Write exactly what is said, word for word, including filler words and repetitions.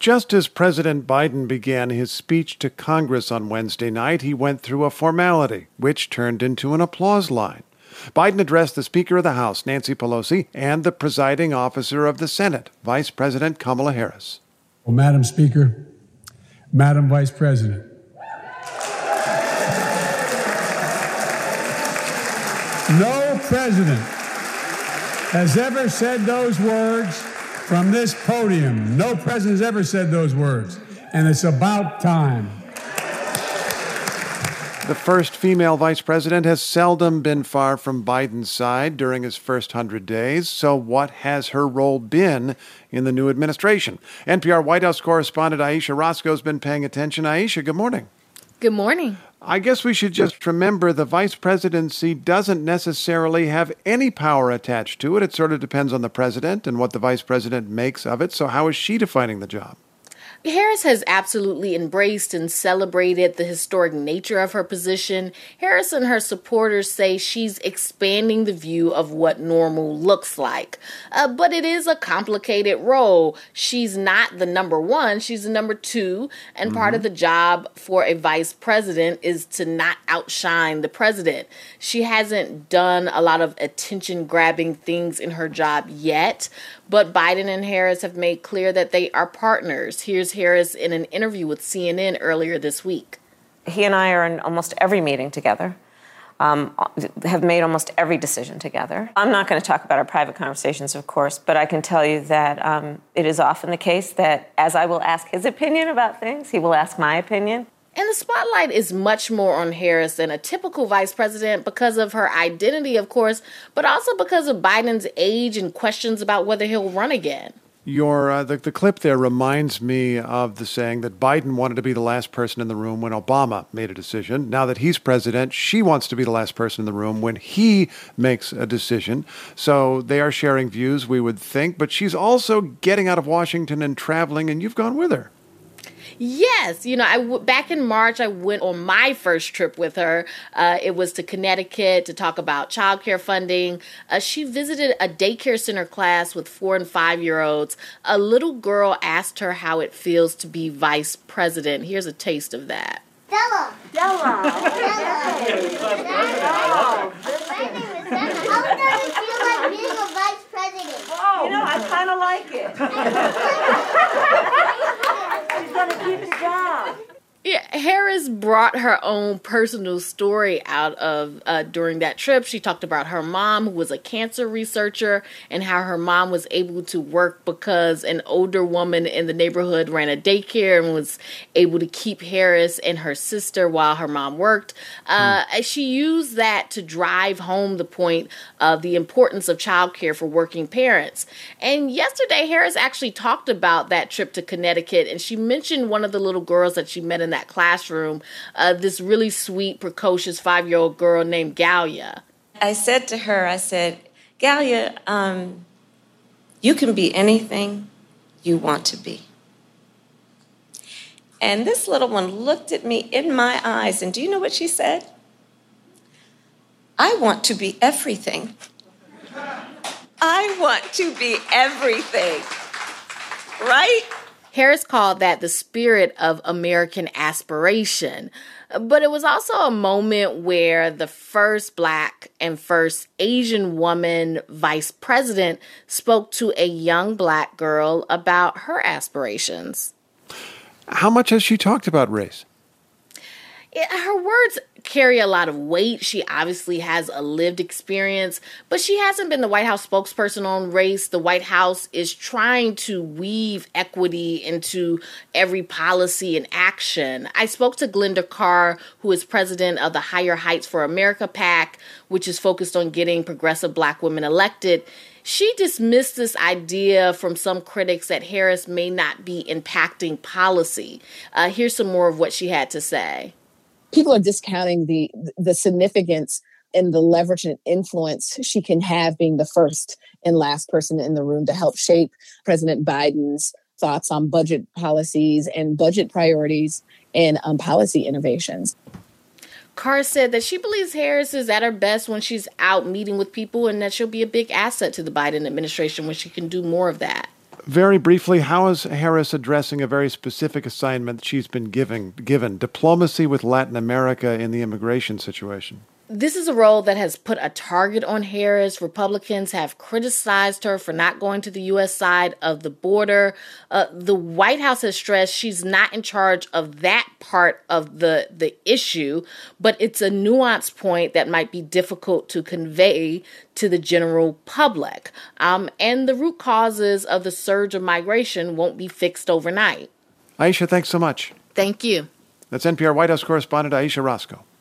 Just as President Biden began his speech to Congress on Wednesday night, he went through a formality, which turned into an applause line. Biden addressed the Speaker of the House, Nancy Pelosi, and the presiding officer of the Senate, Vice President Kamala Harris. Well, Madam Speaker, Madam Vice President, no president has ever said those words from this podium. No president has ever said those words, and it's about time. The first female vice president has seldom been far from Biden's side during his first hundred days. So what has her role been in the new administration? N P R White House correspondent Ayesha Rascoe has been paying attention. Ayesha, good morning. Good morning. I guess we should just remember the vice presidency doesn't necessarily have any power attached to it. It sort of depends on the president and what the vice president makes of it. So how is she defining the job? Harris has absolutely embraced and celebrated the historic nature of her position. Harris and her supporters say she's expanding the view of what normal looks like. Uh, but it is a complicated role. She's not the number one, she's the number two. And mm-hmm. part of the job for a vice president is to not outshine the president. She hasn't done a lot of attention-grabbing things in her job yet. But Biden and Harris have made clear that they are partners. Here's Harris in an interview with C N N earlier this week. He and I are in almost every meeting together, um, have made almost every decision together. I'm not going to talk about our private conversations, of course, but I can tell you that um, it is often the case that as I will ask his opinion about things, he will ask my opinion. And the spotlight is much more on Harris than a typical vice president because of her identity, of course, but also because of Biden's age and questions about whether he'll run again. Your uh, the, the clip there reminds me of the saying that Biden wanted to be the last person in the room when Obama made a decision. Now that he's president, she wants to be the last person in the room when he makes a decision. So they are sharing views, we would think, but she's also getting out of Washington and traveling, and you've gone with her. Yes. You know, I w- back in March, I went on my first trip with her. Uh, it was to Connecticut to talk about childcare funding. Uh, she visited a daycare center class with four and five-year-olds. A little girl asked her how it feels to be vice president. Here's a taste of that. Della. Della. Della. Della. My name is Della. How does it feel like being a vice president? Oh, you know, I kind of like it. She's going to keep his job. Yeah, Harris brought her own personal story out of uh, during that trip. She talked about her mom, who was a cancer researcher, and how her mom was able to work because an older woman in the neighborhood ran a daycare and was able to keep Harris and her sister while her mom worked. Uh, mm. She used that to drive home the point of the importance of childcare for working parents. And yesterday, Harris actually talked about that trip to Connecticut, and she mentioned one of the little girls that she met in that classroom, uh, this really sweet, precocious five-year-old girl named Galia. I said to her, I said, Galia, um, you can be anything you want to be. And this little one looked at me in my eyes, and do you know what she said? I want to be everything. I want to be everything. Right? Harris called that the spirit of American aspiration. But it was also a moment where the first Black and first Asian woman vice president spoke to a young Black girl about her aspirations. How much has she talked about race? It, her words carry a lot of weight. She obviously has a lived experience, but she hasn't been the White House spokesperson on race. The White House is trying to weave equity into every policy and action. I spoke to Glenda Carr, who is president of the Higher Heights for America PAC, which is focused on getting progressive Black women elected. She dismissed this idea from some critics that Harris may not be impacting policy. Uh, here's some more of what she had to say. People are discounting the the significance and the leverage and influence she can have being the first and last person in the room to help shape President Biden's thoughts on budget policies and budget priorities and um, policy innovations. Carr said that she believes Harris is at her best when she's out meeting with people and that she'll be a big asset to the Biden administration when she can do more of that. Very briefly, how is Harris addressing a very specific assignment she's been given, given diplomacy with Latin America in the immigration situation? This is a role that has put a target on Harris. Republicans have criticized her for not going to the U S side of the border. Uh, the White House has stressed she's not in charge of that part of the, the issue, but it's a nuanced point that might be difficult to convey to the general public. Um, and the root causes of the surge of migration won't be fixed overnight. Ayesha, thanks so much. Thank you. That's N P R White House correspondent Ayesha Rascoe.